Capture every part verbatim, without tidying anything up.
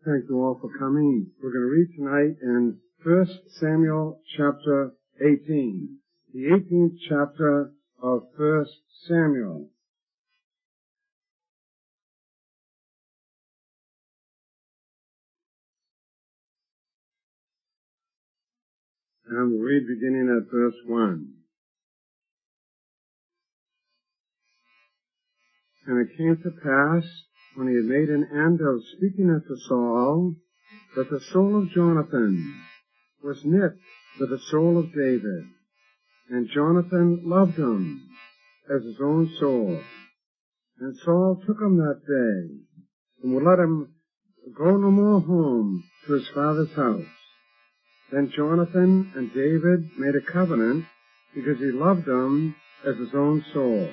Thank you all for coming. We're going to read tonight in First Samuel chapter eighteen, the eighteenth chapter of First Samuel. And we'll read beginning at verse one. And it came to pass, when he had made an end of speaking unto Saul, that the soul of Jonathan was knit with the soul of David, and Jonathan loved him as his own soul. And Saul took him that day, and would let him go no more home to his father's house. Then Jonathan and David made a covenant, because he loved him as his own soul.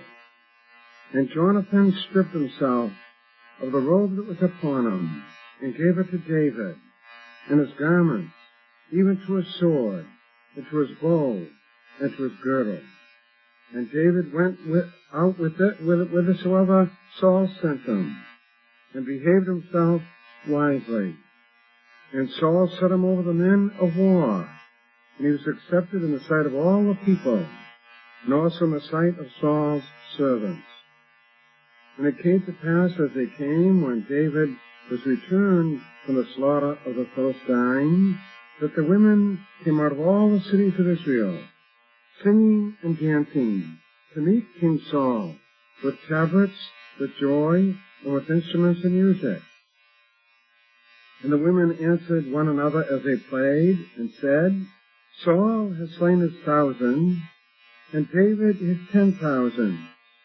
And Jonathan stripped himself of the robe that was upon him, and gave it to David, and his garments, even to his sword, and to his bow, and to his girdle. And David went with, out with it, with it, whithersoever Saul sent him, and behaved himself wisely. And Saul set him over the men of war, and he was accepted in the sight of all the people, and also in the sight of Saul's servants. And it came to pass as they came, when David was returned from the slaughter of the Philistines, that the women came out of all the cities of Israel, singing and dancing, to meet King Saul, with tabrets, with joy, and with instruments and music. And the women answered one another as they played, and said, Saul has slain his thousand, and David his ten thousand.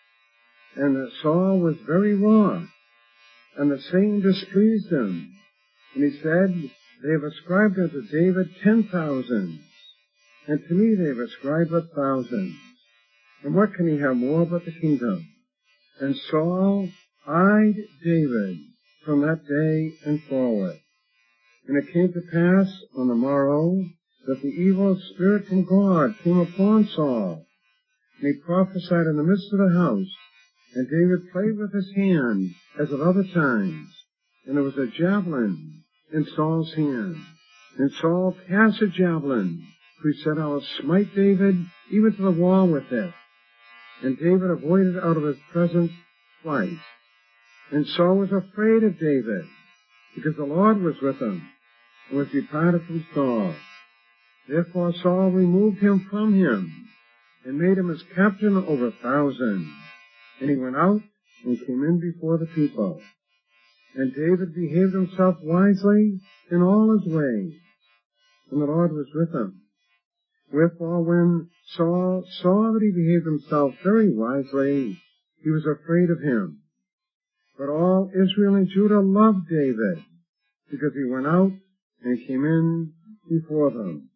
And Saul was very wroth, and the saying displeased him. And he said, They have ascribed unto David ten thousands, and to me they have ascribed but thousands. And what can he have more but the kingdom? And Saul eyed David from that day and forward. And it came to pass on the morrow that the evil spirit from God came upon Saul, and he prophesied in the midst of the house. And David played with his hand, as at other times, and there was a javelin in Saul's hand. And Saul cast a javelin, for he said, I will smite David even to the wall with it. And David avoided out of his presence twice. And Saul was afraid of David, because the Lord was with him, and was departed from Saul. Therefore Saul removed him from him, and made him his captain over a thousand. And he went out and came in before the people. And David behaved himself wisely in all his ways, and the Lord was with him. Wherefore, when Saul saw that he behaved himself very wisely, he was afraid of him. But all Israel and Judah loved David, because he went out and came in before them.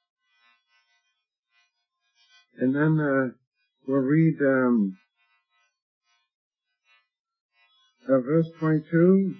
And then uh, we'll read um, uh, verse twenty-two.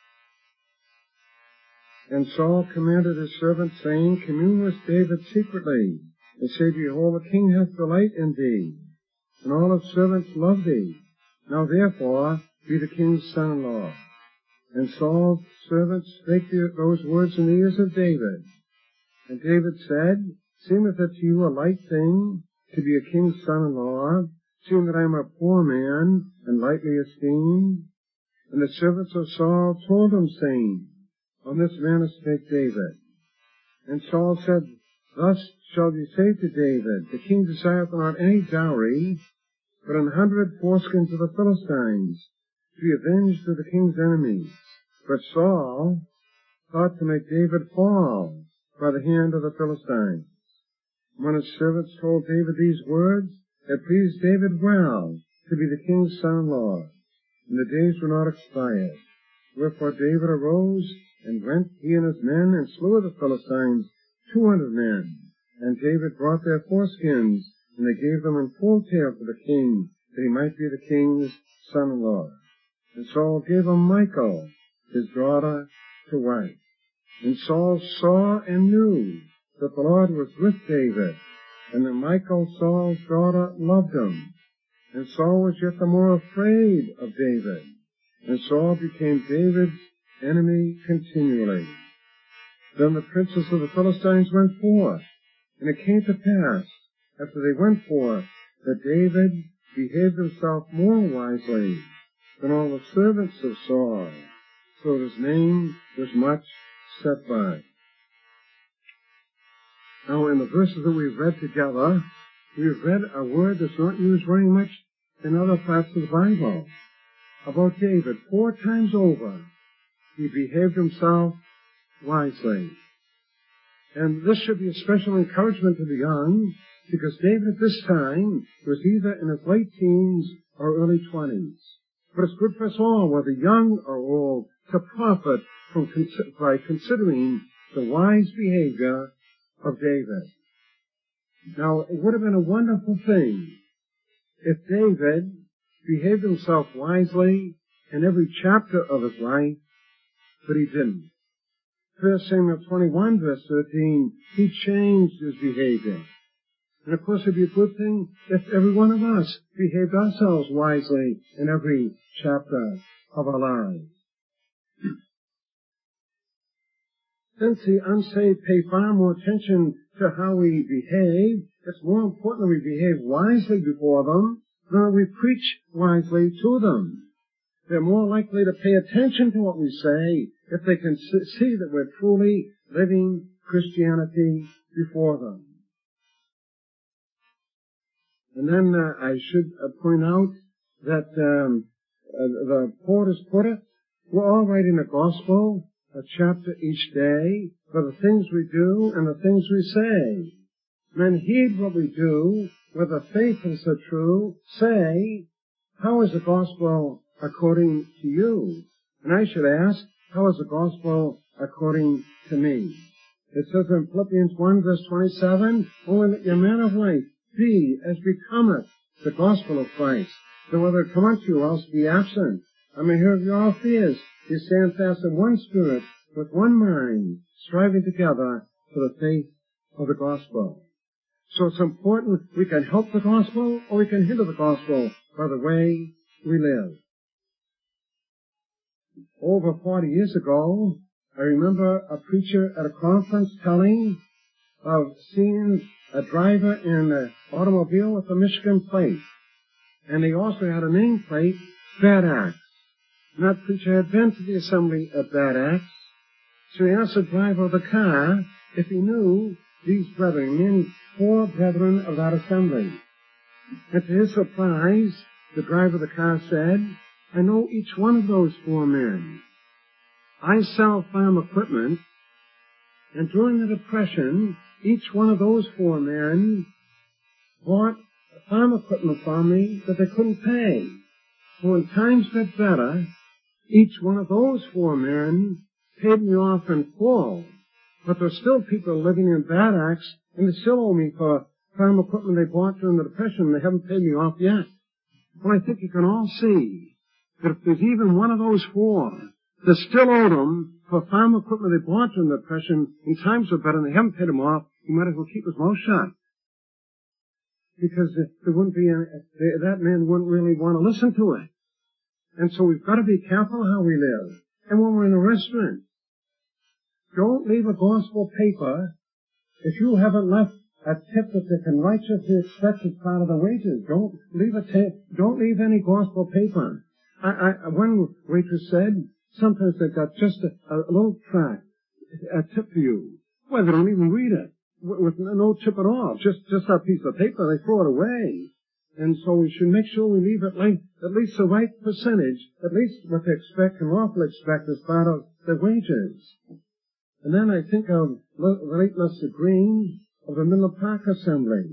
And Saul commanded his servants, saying, Commune with David secretly, and say, Behold, the king hath delight in thee, and all his servants love thee. Now therefore be the king's son-in-law. And Saul's servants spake those words in the ears of David. And David said, Seemeth it to you a light thing to be a king's son-in-law, seeing that I am a poor man, and lightly esteemed? And the servants of Saul told him, saying, On this manner spake David. And Saul said, Thus shall ye say to David, The king desireth not any dowry, but an hundred foreskins of the Philistines, to be avenged of the king's enemies. But Saul thought to make David fall by the hand of the Philistines. When his servants told David these words, it pleased David well to be the king's son-in-law, and the days were not expired. Wherefore David arose, and went, he and his men, and slew of the Philistines two hundred men. And David brought their foreskins, and they gave them in full tale to the king, that he might be the king's son-in-law. And Saul gave him Michal, his daughter, to wife. And Saul saw and knew that the Lord was with David, and that Michal, Saul's daughter, loved him. And Saul was yet the more afraid of David. And Saul became David's enemy continually. Then the princes of the Philistines went forth, and it came to pass, after they went forth, that David behaved himself more wisely than all the servants of Saul, so that his name was much set by. Now, in the verses that we've read together, we've read a word that's not used very much in other parts of the Bible. About David, four times over, he behaved himself wisely. And this should be a special encouragement to the young, because David at this time was either in his late teens or early twenties. But it's good for us all, whether young or old, to profit from by considering the wise behavior of David. Now, it would have been a wonderful thing if David behaved himself wisely in every chapter of his life, but he didn't. First Samuel twenty-one, verse thirteen, he changed his behavior. And of course, it'd be a good thing if every one of us behaved ourselves wisely in every chapter of our lives. Since the unsaved pay far more attention to how we behave, it's more important that we behave wisely before them than that we preach wisely to them. They're more likely to pay attention to what we say if they can see that we're truly living Christianity before them. And then uh, I should uh, point out that um, uh, the poet has put it, we're all writing a gospel, a chapter each day, for the things we do and the things we say. Men heed what we do, whether faithful or true, say, how is the gospel according to you? And I should ask, how is the gospel according to me? It says in Philippians one, verse twenty-seven, oh, and that your manner of life be as becometh the gospel of Christ, that whether it come unto you, else be absent. I may hear of your all fears. You stand fast in one spirit, with one mind, striving together for the faith of the gospel. So it's important we can help the gospel or we can hinder the gospel by the way we live. Over forty years ago, I remember a preacher at a conference telling of seeing a driver in an automobile with a Michigan plate. And he also had a nameplate, Bad Axe. And that preacher had been to the assembly at Bad Axe. So he asked the driver of the car if he knew these brethren, meaning four brethren of that assembly. And to his surprise, the driver of the car said, I know each one of those four men. I sell farm equipment, and during the Depression, each one of those four men bought farm equipment from me that they couldn't pay. So when times got better, each one of those four men paid me off in full. But there's still people living in Bad Axe, and they still owe me for farm equipment they bought during the Depression, and they haven't paid me off yet. Well, I think you can all see that if there's even one of those four that still owed them for farm equipment they bought during the Depression, and times are better and they haven't paid them off, he might as well keep his mouth shut. Because there wouldn't be any, that man wouldn't really want to listen to it. And so we've got to be careful how we live. And when we're in a restaurant, don't leave a gospel paper if you haven't left a tip that they can righteously expect as part of the wages. Don't leave a tip, don't leave any gospel paper. I, I, one waitress said, sometimes they've got just a, a little tract, a tip for you. Well, they don't even read it, with no tip at all. Just, just that piece of paper, they throw it away. And so we should make sure we leave at least, at least the right percentage, at least what they expect and lawfully expect as part of their wages. And then I think of the late Lester Green of the Menlo Park Assembly.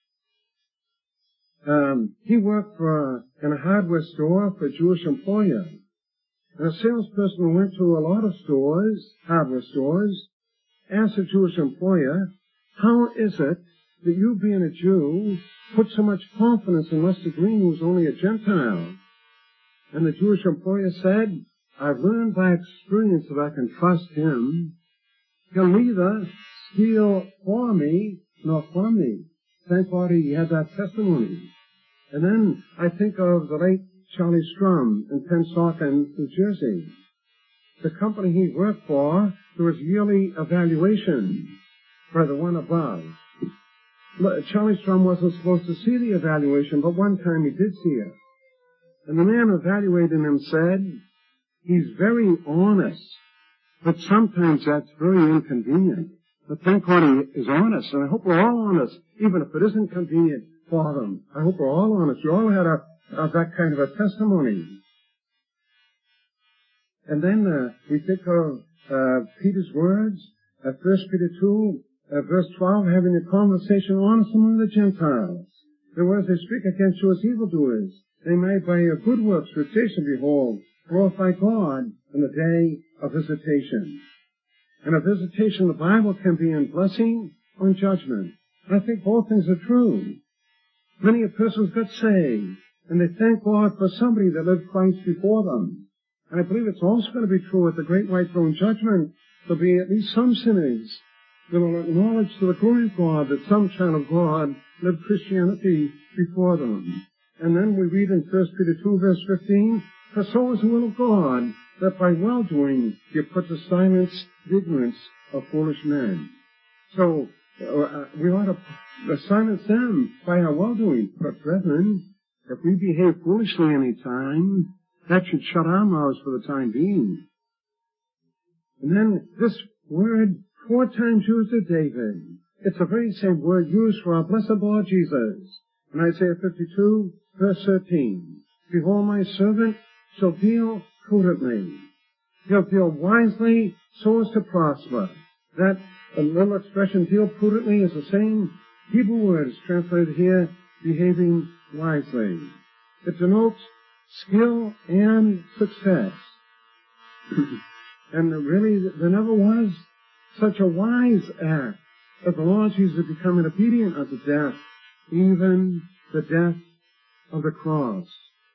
Um, he worked for, uh, in a hardware store for a Jewish employer. And a salesperson who went to a lot of stores, hardware stores, asked the Jewish employer, how is it that you, being a Jew, put so much confidence in Lester Green, who's only a Gentile? And the Jewish employer said, I've learned by experience that I can trust him. He'll neither steal for me nor from me. Thank God he had that testimony. And then I think of the late Charlie Strum in Pennsauken, New Jersey. the company he worked for, there was yearly evaluation by the one above. Charlie Strom wasn't supposed to see the evaluation, but one time he did see it. And the man evaluating him said, he's very honest, but sometimes that's very inconvenient. But thank God he is honest, and I hope we're all honest, even if it isn't convenient for them. I hope we're all honest. You all had a, a, that kind of a testimony. And then uh, we think of uh, Peter's words, at First Peter two, uh, verse twelve, having a conversation honest among the Gentiles. The words they speak against you as evildoers, they may by your good works, reputation, behold, glorify God in the day of visitation. And a visitation, the Bible can be in blessing or in judgment. And I think both things are true. Many a persons got saved, and they thank God for somebody that lived Christ before them. And I believe it's also going to be true at the great white throne judgment. There'll be at least some sinners that will acknowledge to the glory of God that some child of God lived Christianity before them. And then we read in First Peter two, verse fifteen, for so is the will of God, that by well-doing you put to silence the ignorance of foolish men. So uh, we ought to silence them by our well-doing. But brethren, if we behave foolishly any time, that should shut our mouths for the time being. And then this word, four times used of David, it's the very same word used for our blessed Lord Jesus. In Isaiah fifty-two, verse thirteen, behold, my servant shall deal prudently. He'll deal wisely so as to prosper. That a little expression, deal prudently, is the same Hebrew word is translated here, behaving wisely. It denotes skill and success. And really, there never was such a wise act as the Lord Jesus becoming obedient unto death, even the death of the cross.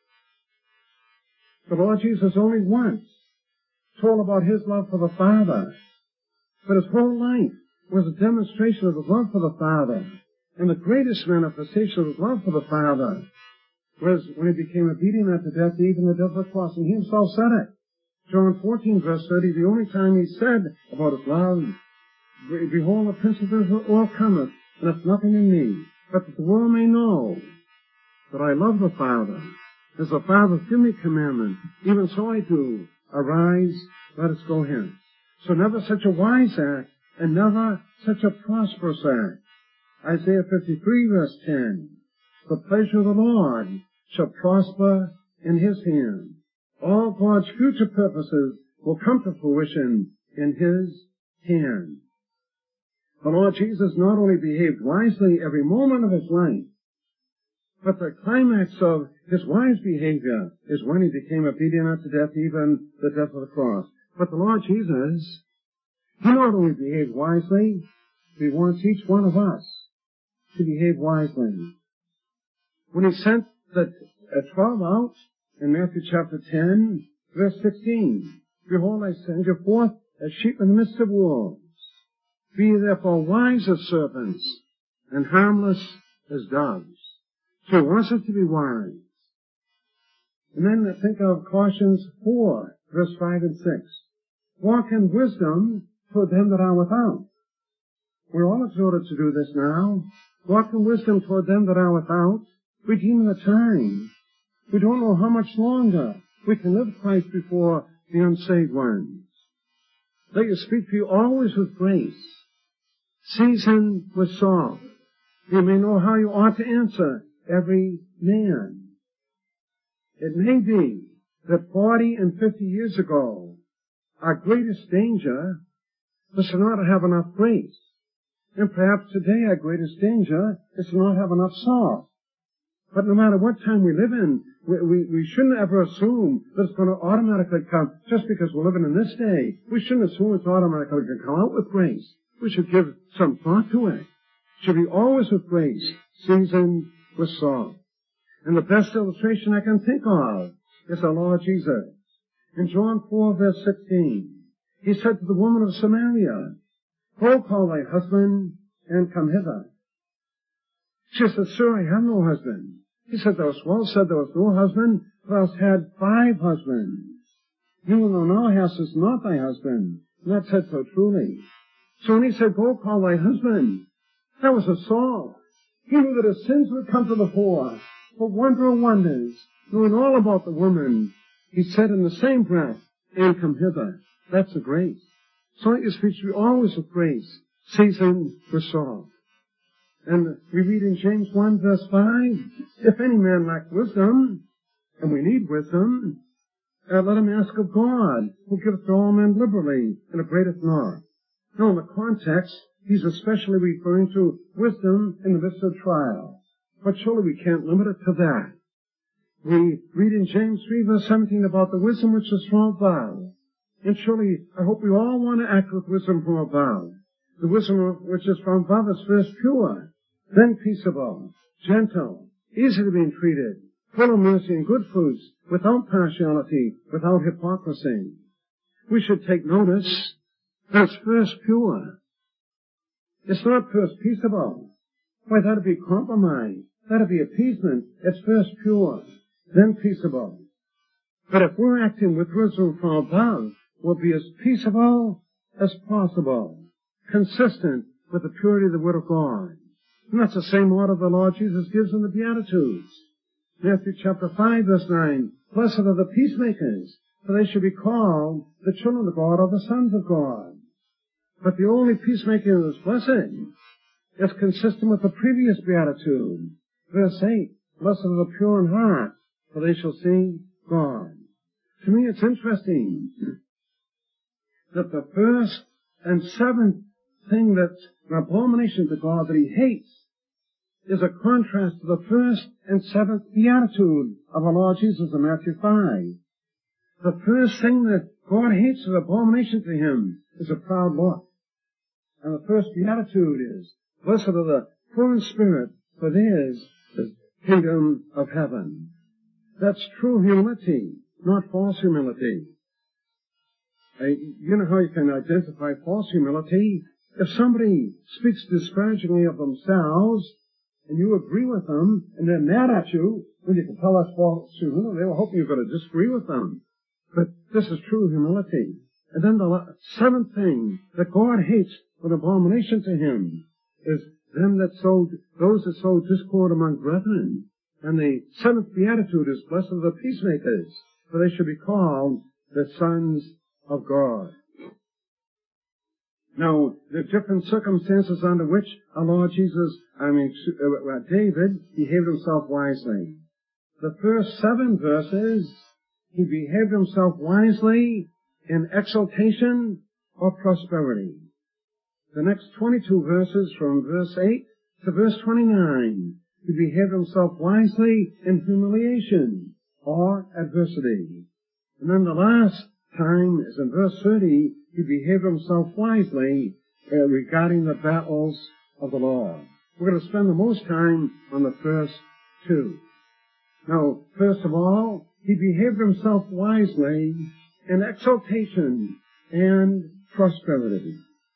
The Lord Jesus only once told about his love for the Father, but his whole life was a demonstration of his love for the Father. And the greatest manifestation of his love for the Father was when he became obedient unto death, even the death of the cross. And he himself said it. John fourteen, verse thirty, the only time he said about his love, behold, the Prince of this world cometh, and hath nothing in me, but that the world may know that I love the Father. As the Father hath given me commandment, even so I do. Arise, let us go hence. So never such a wise act, and never such a prosperous act. Isaiah fifty-three, verse ten, the pleasure of the Lord shall prosper in his hand. All God's future purposes will come to fruition in his hand. The Lord Jesus not only behaved wisely every moment of his life, but the climax of his wise behavior is when he became obedient unto death, even the death of the cross. But the Lord Jesus, he not only behaved wisely, he wants each one of us to behave wisely. When he sent the twelve out in Matthew chapter ten, verse sixteen, behold, I send you forth as sheep in the midst of wolves. Be ye therefore wise as serpents and harmless as doves. So he wants us to be wise. And then think of Colossians four, verse five and six. Walk in wisdom toward them that are without. We're all exhorted to do this now. Walk in wisdom toward them that are without, redeeming the time. We don't know how much longer we can live Christ before the unsaved ones. Let you speak to you always with grace, seasoned with salt. You may know how you ought to answer every man. It may be that forty and fifty years ago, our greatest danger was to not have enough grace. And perhaps today our greatest danger is to not have enough salt. But no matter what time we live in, we, we, we shouldn't ever assume that it's going to automatically come just because we're living in this day. We shouldn't assume it's automatically going to come out with grace. We should give some thought to it. It should be always with grace, seasoned with salt. And the best illustration I can think of is our Lord Jesus. In John four, verse sixteen, he said to the woman of Samaria, go call thy husband and come hither. She said, sir, I have no husband. He said, thou hast well said, thou hast no husband, thou hast had five husbands. You know, thou hast not thy husband. And that said so truly. So when he said, go call thy husband, that was assault. He knew that his sins would come to the fore. But wonder of wonders, knowing all about the woman, he said in the same breath, and come hither. That's a grace. So let your speech be always with grace, seasoned with salt. And we read in James one verse five, if any man lack wisdom, and we need wisdom, uh, let him ask of God, who giveth to all men liberally, and upbraideth not. Now in the context, he's especially referring to wisdom in the midst of trial. But surely we can't limit it to that. We read in James three verse seventeen about the wisdom which is from above. And surely, I hope we all want to act with wisdom from above. The wisdom which is from above is first pure, then peaceable, gentle, easy to be entreated, full of mercy and good fruits, without partiality, without hypocrisy. We should take notice that it's first pure. It's not first peaceable. Why, that'd be compromise. That'd be appeasement. It's first pure, then peaceable. But if we're acting with wisdom from above, we'll be as peaceable as possible, consistent with the purity of the Word of God. And that's the same order the Lord Jesus gives in the Beatitudes. Matthew chapter five verse nine, blessed are the peacemakers, for they shall be called the children of God or the sons of God. But the only peacemaker that is blessed is consistent with the previous Beatitude. Verse eight, blessed are the pure in heart, for they shall see God. To me it's interesting that the first and seventh thing that's an abomination to God that he hates is a contrast to the first and seventh beatitude of our Lord Jesus in Matthew five. The first thing that God hates as an abomination to him is a proud look. And the first beatitude is, blessed are the poor in spirit, for theirs is the kingdom of heaven. That's true humility, not false humility. Uh, you know how you can identify false humility? If somebody speaks disparagingly of themselves, and you agree with them, and they're mad at you, then you can tell us false humility. They were hoping you're going to disagree with them. But this is true humility. And then the seventh thing that God hates with abomination to him is them that sow, those that sow discord among brethren. And the seventh beatitude is, blessed are the peacemakers, for they shall be called the sons of God. Now, the different circumstances under which our Lord Jesus, I mean, uh, David, behaved himself wisely. The first seven verses, he behaved himself wisely in exaltation or prosperity. The next twenty-two verses, from verse eight to verse twenty-nine, he behaved himself wisely in humiliation or adversity. And then the last time is in verse thirty, he behaved himself wisely uh, regarding the battles of the Lord. We're going to spend the most time on the first two. Now, first of all, he behaved himself wisely in exaltation and prosperity.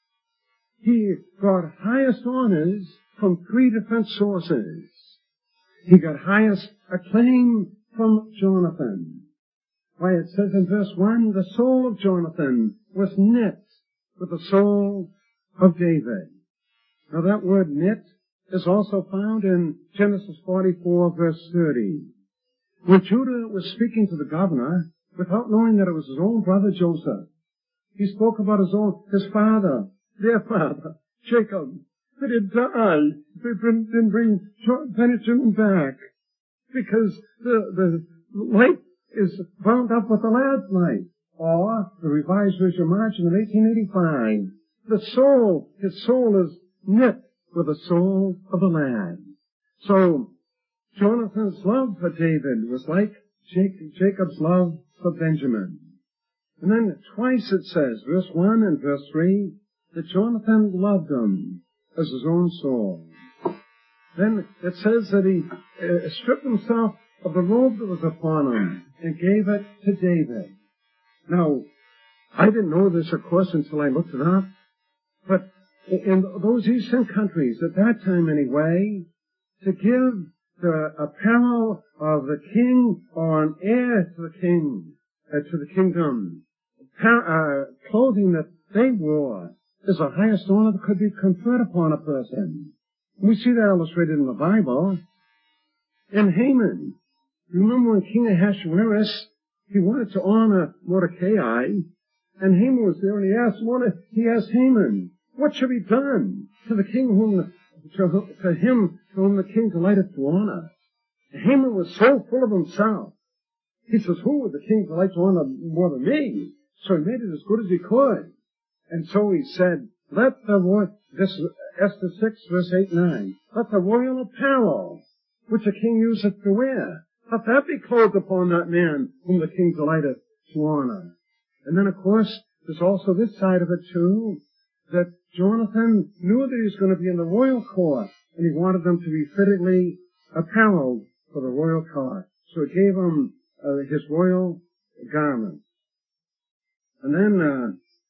He got highest honors from three different sources. He got highest acclaim from Jonathan. Why, it says in verse one, the soul of Jonathan was knit with the soul of David. Now that word knit is also found in Genesis forty-four verse thirty. When Judah was speaking to the governor, without knowing that it was his own brother Joseph, he spoke about his own, his father, their father, Jacob, that had died. They didn't bring Benjamin back because the, the life is bound up with the lad's life. Or, the Revised Version margin of eighteen eighty-five, the soul, his soul is knit with the soul of the lad. So, Jonathan's love for David was like Jacob's love for Benjamin. And then twice it says, verse one and verse three, that Jonathan loved him as his own soul. Then it says that he uh, stripped himself of the robe that was upon him and gave it to David. Now, I didn't know this, of course, until I looked it up, but in those eastern countries, at that time anyway, to give the apparel of the king or an heir to the king uh, to the kingdom. Par- uh, clothing that they wore is the highest honor that could be conferred upon a person. We see that illustrated in the Bible. In Haman, you remember when King Ahasuerus, he wanted to honor Mordecai, and Haman was there, and he asked, Morde- he asked Haman, what should be done to the king whom, to, to him whom the king delighted to honor? Haman was so full of himself. He says, who would the king delight to honor more than me? So he made it as good as he could. And so he said, let the royal, this Esther six, verse eight and nine, let the royal apparel, which a king useth to wear, let that be clothed upon that man whom the king delighteth to honor. And then, of course, there's also this side of it, too, that Jonathan knew that he was going to be in the royal court, and he wanted them to be fittingly apparelled for the royal court. So he gave him uh, his royal garments. And then, uh,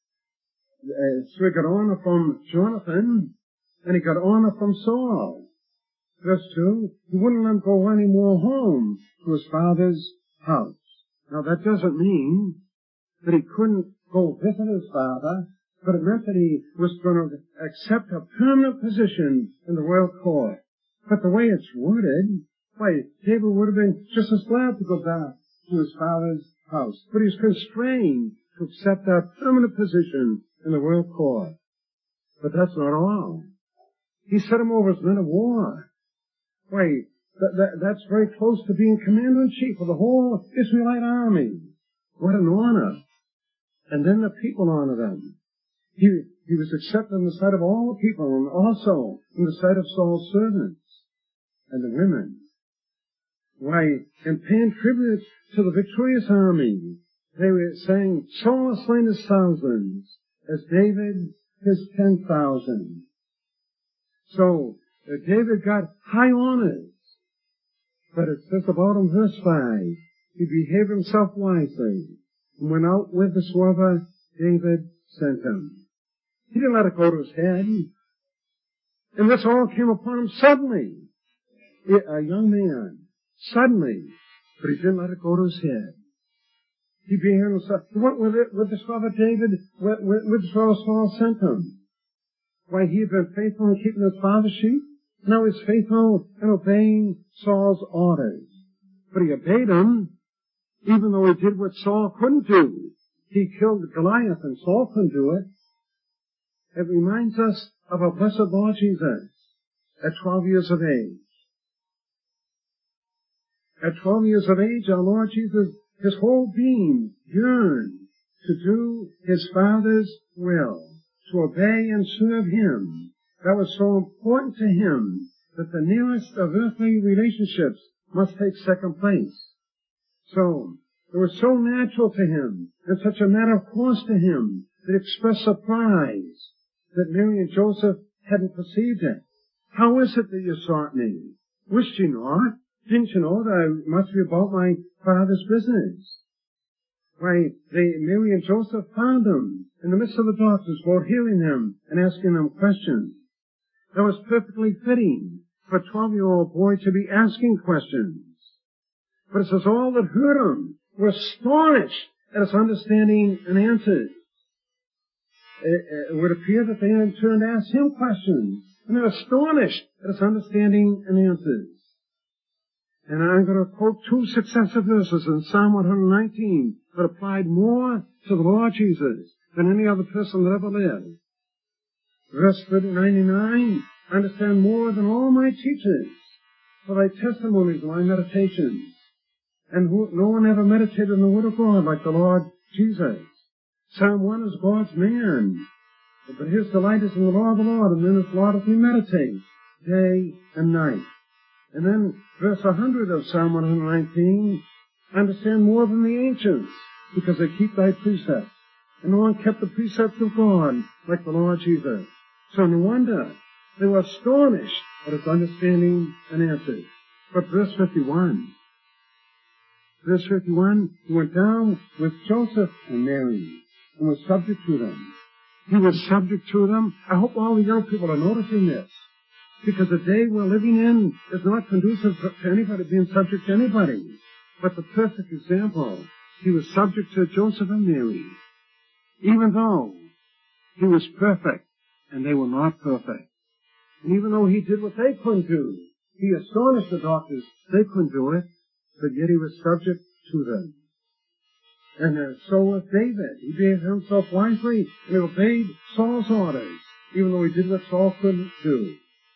uh, so he got honor from Jonathan, and he got honor from Saul. Verse two, he wouldn't let him go any more home to his father's house. Now that doesn't mean that he couldn't go visit his father, but it meant that he was going to accept a permanent position in the royal court. But the way it's worded, why, David would have been just as glad to go back to his father's house. But he's constrained to accept that permanent position in the royal court. But that's not all. He set him over as men of war. Why, that, that, that's very close to being commander-in-chief of the whole Israelite army. What an honor. And then the people honor them. He, he was accepted in the sight of all the people, and also in the sight of Saul's servants and the women. Why, in paying tribute to the victorious army, they were saying, Saul has slain his thousands, as David his ten thousand. So, uh, David got high honors. But it says about him, verse five, he behaved himself wisely, and went out whithersoever David sent him. He didn't let it go to his head. And this all came upon him suddenly. A young man. Suddenly. But he didn't let it go to his head. He behaved himself. He went with it, with this father David, with, with, with this father Saul sent him. Why, he had been faithful in keeping his father's sheep. Now he's faithful in obeying Saul's orders. But he obeyed him, even though he did what Saul couldn't do. He killed Goliath, and Saul couldn't do it. It reminds us of our blessed Lord Jesus at twelve years of age. At twelve years of age, our Lord Jesus, his whole being yearned to do his Father's will, to obey and serve him. That was so important to him that the nearest of earthly relationships must take second place. So, it was so natural to him, and such a matter of course to him, that expressed surprise that Mary and Joseph hadn't perceived it. How is it that you sought me? Wished you not? Didn't you know that I must be about my Father's business? Why, they, Mary and Joseph found him in the midst of the doctors, both hearing them and asking them questions. That was perfectly fitting for a twelve-year-old boy to be asking questions. But it says all that heard him were astonished at his understanding and answers. It, it would appear that they in turn asked him questions, and they're astonished at his understanding and answers. And I'm going to quote two successive verses in Psalm one nineteen that applied more to the Lord Jesus than any other person that ever lived. Verse ninety-nine, understand more than all my teachers, for thy testimonies and my meditations. And who, no one ever meditated in the Word of God like the Lord Jesus. Psalm one is God's man, but his delight is in the law of the Lord, and in his law doth he meditate day and night. And then verse one hundred of Psalm one nineteen, understand more than the ancients, because they keep thy precepts. And no one kept the precepts of God like the Lord Jesus. So no wonder they were astonished at his understanding and answers. But verse fifty-one, verse fifty-one, he went down with Joseph and Mary and was subject to them. He was subject to them. I hope all the young people are noticing this, because the day we're living in is not conducive to anybody being subject to anybody. But the perfect example he was subject to Joseph and Mary, even though he was perfect and they were not perfect. And even though he did what they couldn't do, he astonished the doctors, they couldn't do it, but yet he was subject to them. And uh, so was David. He behaved himself wisely and he obeyed Saul's orders, even though he did what Saul couldn't do.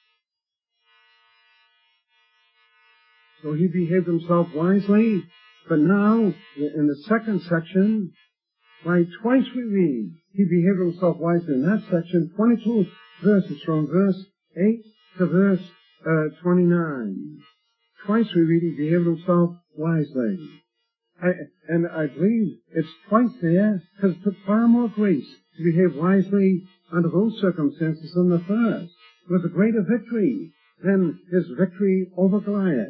So he behaved himself wisely, but now, in the second section, why twice we read, he behaved himself wisely in that section, twenty-two verses from verse eight to verse uh, twenty-nine. Twice we read he behaved himself wisely. I, and I believe it's twice there because it took far more grace to behave wisely under those circumstances than the first. It was a greater victory than his victory over Goliath.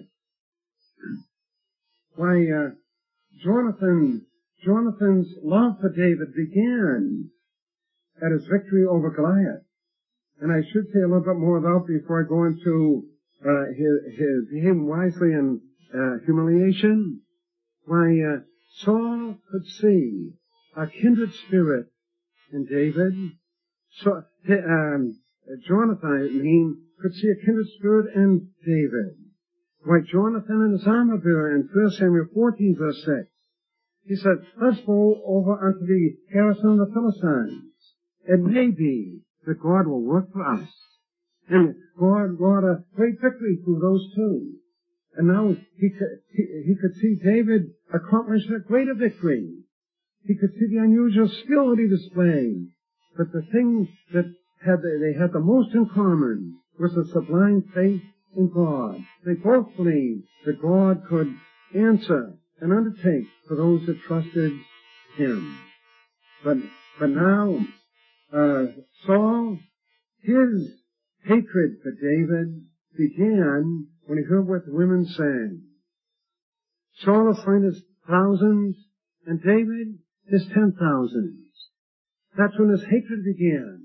Why, uh, Jonathan, Jonathan's love for David began at his victory over Goliath. And I should say a little bit more about before I go into uh, his, his behaving wisely in uh, humiliation. Why, uh, Saul could see a kindred spirit in David. So, um, Jonathan, I mean, could see a kindred spirit in David. Why, Jonathan and his armor bearer in First Samuel fourteen, verse six. He said, let's go over unto the garrison of the Philistines. It may be that God will work for us. And God brought a great victory through those two. And now he could, he, he could see David accomplish a greater victory. He could see the unusual skill that he displayed. But the thing that had they had the most in common was the sublime faith in God. They both believed that God could answer and undertake for those that trusted him. But but now uh, Saul, his hatred for David began when he heard what the women sang. Saul has slain his thousands, and David his ten thousands. That's when his hatred began.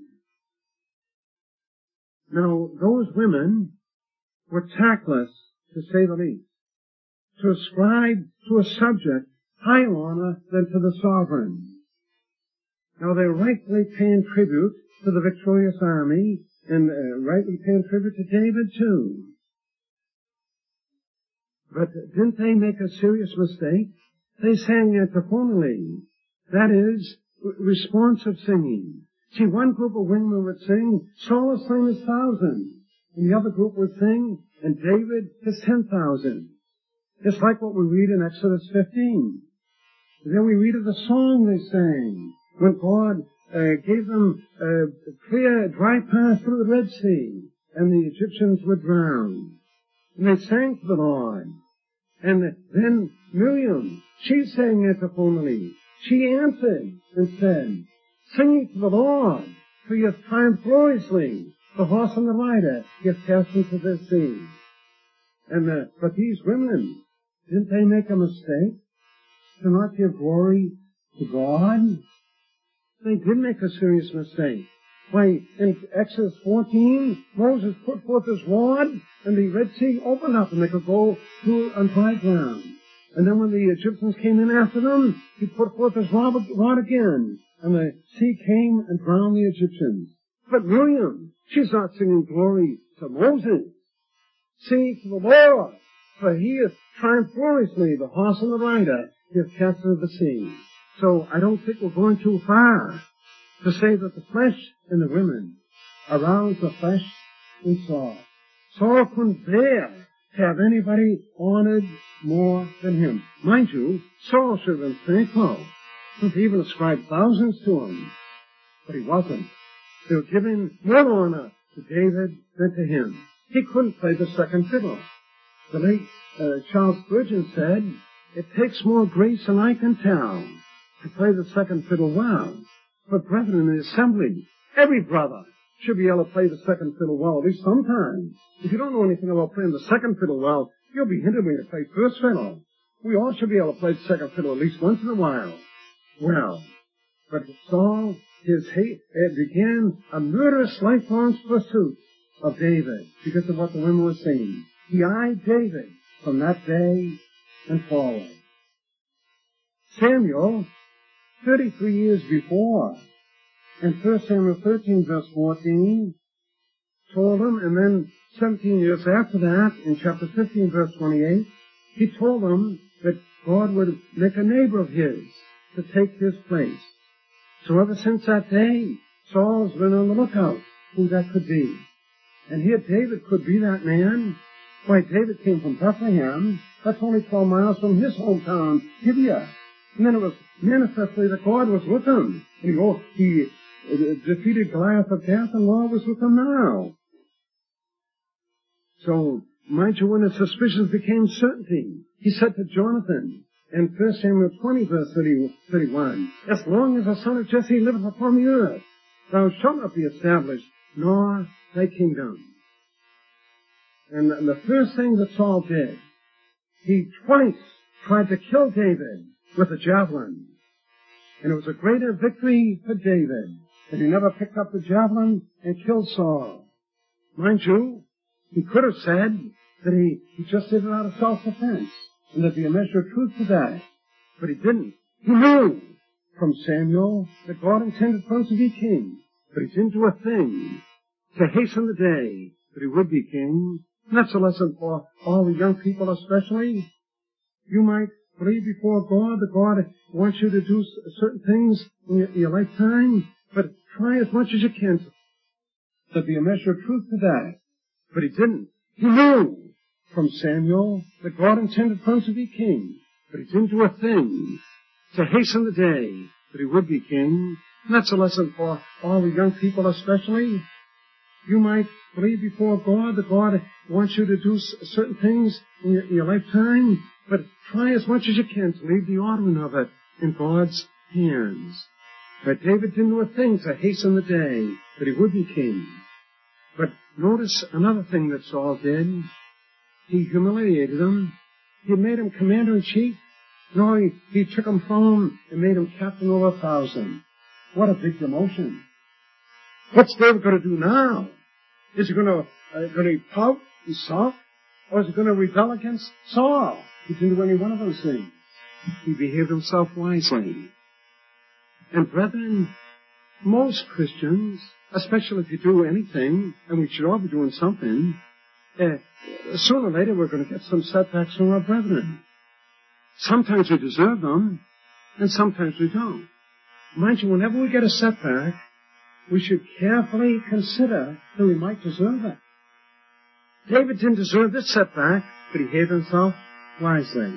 Now, those women were tactless, to say the least, to ascribe to a subject higher honor than to the sovereign. Now, they're rightly paying tribute to the victorious army, and uh, rightly paying tribute to David, too. But didn't they make a serious mistake? They sang antiphonally. That is, responsive singing. See, one group of women would sing, Saul has slain his thousands. And the other group would sing, and David his ten thousand. It's like what we read in Exodus fifteen. And then we read of the song they sang, when God uh, gave them a clear, dry path through the Red Sea, and the Egyptians were drowned. And they sang to the Lord. And then Miriam, she sang antiphonally. She answered and said, sing ye to the Lord, for you have triumphed gloriously. The horse and the rider you have cast into the sea. And uh, but these women, didn't they make a mistake to not give glory to God? They did make a serious mistake. Why, in Exodus fourteen, Moses put forth his rod, and the Red Sea opened up, and they could go through on dry ground. And then when the Egyptians came in after them, he put forth his rod, rod again, and the sea came and drowned the Egyptians. But Miriam, she's not singing glory to Moses. Singing to the Lord, for he has triumphed gloriously, the horse and the rider, he has cast into the sea. So I don't think we're going too far to say that the flesh in the women aroused the flesh in Saul. Saul couldn't bear to have anybody honored more than him. Mind you, Saul should have been thankful. He even ascribed thousands to him. But he wasn't. They were giving more honor to David than to him. He couldn't play the second fiddle. The late uh, Charles Spurgeon said, it takes more grace than I can tell to play the second fiddle well. But brethren in the assembly, every brother should be able to play the second fiddle well, at least sometimes. If you don't know anything about playing the second fiddle well, you'll be hindered when you play first fiddle. We all should be able to play the second fiddle at least once in a while. Well, but Saul, his hate, it began a murderous lifelong pursuit of David because of what the women were saying. He eyed David from that day and forward. Samuel thirty-three years before. In First Samuel thirteen, verse fourteen, told him, and then seventeen years after that, in chapter fifteen, verse twenty-eight, he told him that God would make a neighbor of his to take his place. So ever since that day, Saul's been on the lookout who that could be. And here David could be that man. Why, David came from Bethlehem. That's only twelve miles from his hometown, Gibeah. And then it was manifestly that God was with him. And he, oh, he uh, defeated Goliath of Gath, and God was with him now. So, mind you, when his suspicions became certainty, he said to Jonathan, in First Samuel twenty, verse thirty, thirty-one, as long as the son of Jesse liveth upon the earth, thou shalt not be established, nor thy kingdom. And the first thing that Saul did, he twice tried to kill David with a javelin. And it was a greater victory for David that he never picked up the javelin and killed Saul. Mind you, he could have said that he, he just did it out of self-defense, and there'd be a measure of truth to that. But he didn't. He knew from Samuel that God intended for him to be king. But he didn't do a thing to hasten the day that he would be king. And that's a lesson for all the young people especially. You might believe before God that God wants you to do certain things in your, your lifetime, but try as much as you can. There'd be a measure of truth to that. But he didn't. He knew from Samuel that God intended for him to be king. But he didn't do a thing to hasten the day that he would be king. And that's a lesson for all the young people especially. You might believe before God that God wants you to do certain things in your, in your lifetime, but try as much as you can to leave the ordering of it in God's hands. But David didn't do a thing to hasten the day that he would be king. But notice another thing that Saul did. He humiliated him. He made him commander-in-chief. No, he, he took him from him and made him captain over a thousand. What a big demotion. What's David going to do now? Is he going to, uh, going to pout and sulk? Or is he going to rebel against Saul? He didn't do any one of those things. He behaved himself wisely. And brethren, most Christians, especially if you do anything, and we should all be doing something, uh, sooner or later we're going to get some setbacks from our brethren. Sometimes we deserve them, and sometimes we don't. Mind you, whenever we get a setback, we should carefully consider that we might deserve it. David didn't deserve this setback, but he behaved himself wisely.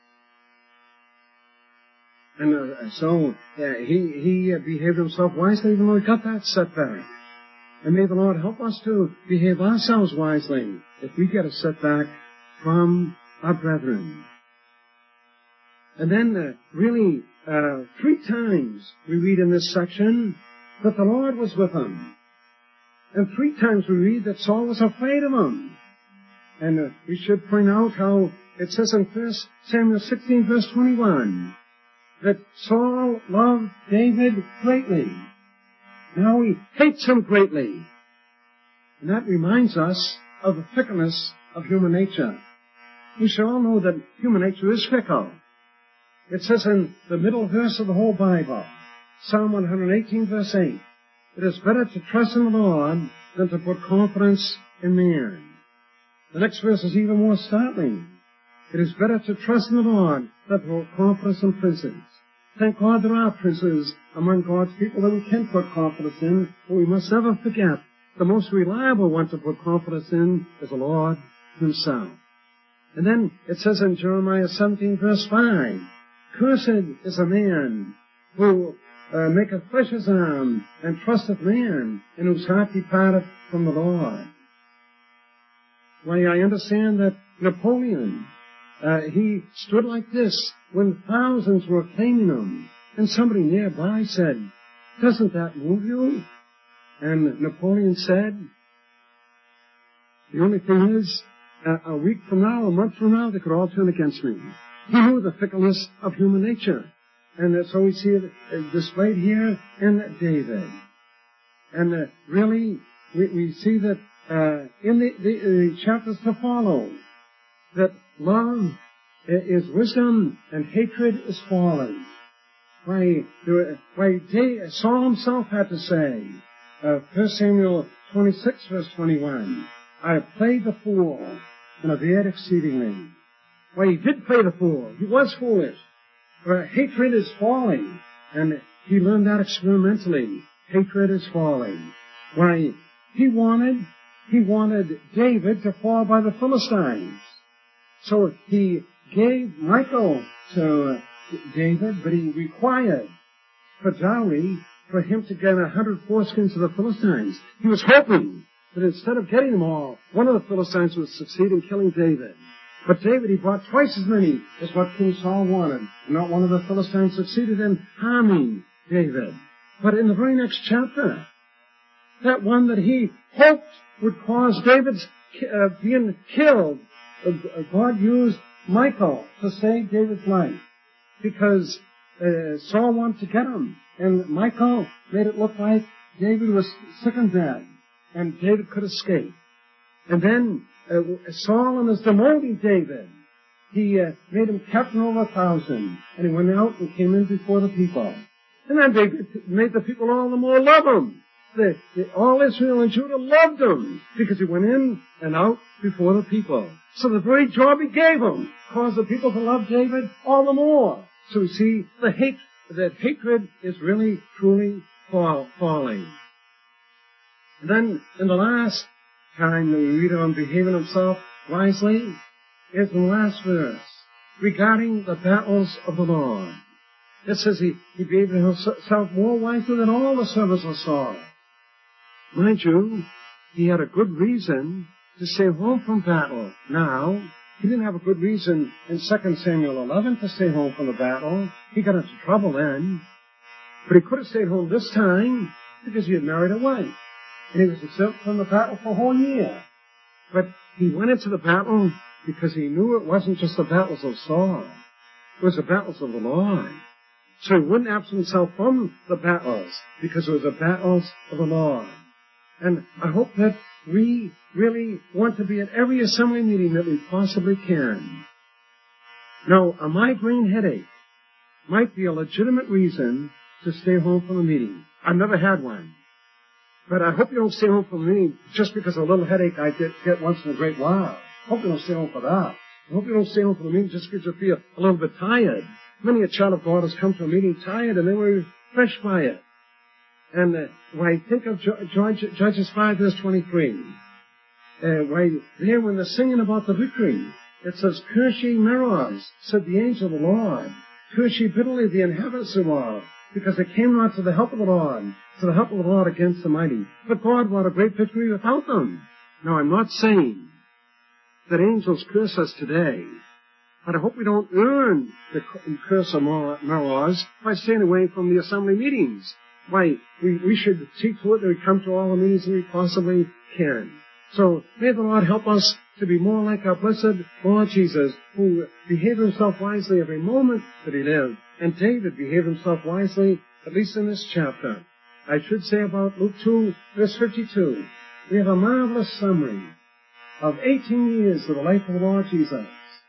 And uh, so uh, he, he uh, behaved himself wisely even though he got that setback. And may the Lord help us to behave ourselves wisely if we get a setback from our brethren. And then uh, really uh, three times we read in this section that the Lord was with him. And three times we read that Saul was afraid of him. And uh, we should point out how it says in First Samuel sixteen, verse twenty-one, that Saul loved David greatly. Now he hates him greatly. And that reminds us of the fickleness of human nature. We should all know that human nature is fickle. It says in the middle verse of the whole Bible, Psalm one eighteen, verse eight, it is better to trust in the Lord than to put confidence in man. The next verse is even more startling. It is better to trust in the Lord than to put confidence in princes. Thank God there are princes among God's people that we can put confidence in, but we must never forget the most reliable one to put confidence in is the Lord himself. And then it says in Jeremiah seventeen, verse five, cursed is a man who uh, maketh flesh his arm and trusteth man, and whose heart departeth from the Lord. Why, I understand that Napoleon, uh, he stood like this when thousands were acclaiming him, and somebody nearby said, doesn't that move you? And Napoleon said, the only thing is, uh, a week from now, a month from now, they could all turn against me. He knew the fickleness of human nature. And so we see it displayed here in David. And uh, really, we, we see that uh, in the, the, the chapters to follow, that love is wisdom, and hatred is falling. Why, why Saul himself had to say, uh, First Samuel twenty-six, verse twenty-one, I have played the fool, and have erred exceedingly. Why, he did play the fool. He was foolish. For hatred is falling, and he learned that experimentally. Hatred is falling. Why, he wanted, he wanted David to fall by the Philistines. So he gave Michal to David, but he required for dowry for him to get a hundred foreskins of the Philistines. He was hoping that instead of getting them all, one of the Philistines would succeed in killing David. But David, he brought twice as many as what King Saul wanted. Not one of the Philistines succeeded in harming David. But in the very next chapter, that one that he hoped would cause David's uh, being killed, uh, God used Michal to save David's life. Because uh, Saul wanted to get him. And Michal made it look like David was sick and dead. And David could escape. And then uh, Saul was demoting David. He uh, made him captain over a thousand. And he went out and came in before the people. And then David made the people all the more love him. The, the, all Israel and Judah loved him because he went in and out before the people. So the very job he gave him caused the people to love David all the more. So we see the hate, that hatred is really, truly fall, falling. And then in the last time that we read of him behaving himself wisely is in the last verse regarding the battles of the Lord. It says he, he behaved himself more wisely than all the servants of Saul. Mind you, he had a good reason to stay home from battle. Now, he didn't have a good reason in Second Samuel eleven to stay home from the battle. He got into trouble then. But he could have stayed home this time because he had married a wife. And he was exempt from the battle for a whole year. But he went into the battle because he knew it wasn't just the battles of Saul. It was the battles of the Lord. So he wouldn't absent himself from the battles because it was the battles of the Lord. And I hope that we really want to be at every assembly meeting that we possibly can. Now, a migraine headache might be a legitimate reason to stay home from a meeting. I've never had one. But I hope you don't stay home from a meeting just because of a little headache I get, get once in a great while. I hope you don't stay home for that. I hope you don't stay home from a meeting just because you feel a little bit tired. Many a child of God has come to a meeting tired and they were refreshed by it. And uh, when I think of George, Judges five, verse twenty-three, uh, why there when they're singing about the victory, it says, Curse ye Meroz, said the angel of the Lord. Curse ye bitterly the inhabitants of the world, because they came not to the help of the Lord, to the help of the Lord against the mighty. But God wrought a great victory without them. Now, I'm not saying that angels curse us today, but I hope we don't earn the curse of Meroz by staying away from the assembly meetings. Why, we, we should see to it that we come to all the meetings that we possibly can. So, may the Lord help us to be more like our blessed Lord Jesus, who behaved himself wisely every moment that he lived. And David behaved himself wisely, at least in this chapter. I should say about Luke two, verse fifty-two, we have a marvelous summary of eighteen years of the life of the Lord Jesus.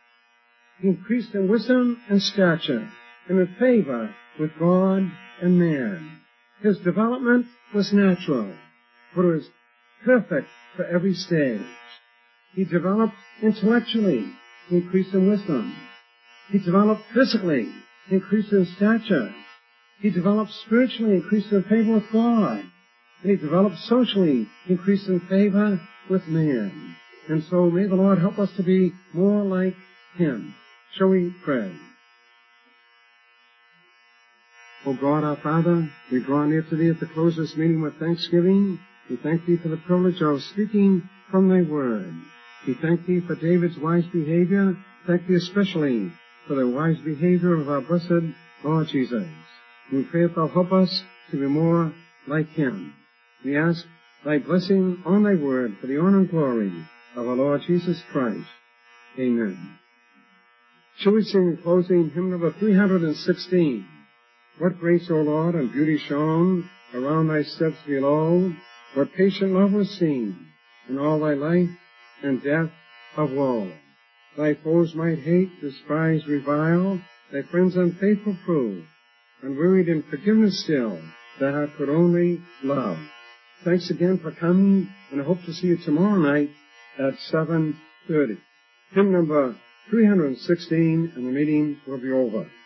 He increased in wisdom and stature, and in favor with God and man. His development was natural, but it was perfect for every stage. He developed intellectually, increased in wisdom. He developed physically, increased in stature. He developed spiritually, increased in favor with God. And he developed socially, increased in favor with man. And so may the Lord help us to be more like him. Shall we pray? O God, our Father, we draw near to thee at the close of this meeting with thanksgiving. We thank thee for the privilege of speaking from thy word. We thank thee for David's wise behavior. Thank thee especially for the wise behavior of our blessed Lord Jesus. We pray that thou help us to be more like him. We ask thy blessing on thy word for the honor and glory of our Lord Jesus Christ. Amen. Shall we sing in closing hymn number three hundred sixteen? What grace, O Lord, and beauty shone around thy steps below. What patient love was seen in all thy life and death of woe. Thy foes might hate, despise, revile, thy friends unfaithful prove, unwearied in forgiveness still, thy heart could only love. Thanks again for coming, and I hope to see you tomorrow night at seven thirty. Hymn number three hundred sixteen, and the meeting will be over.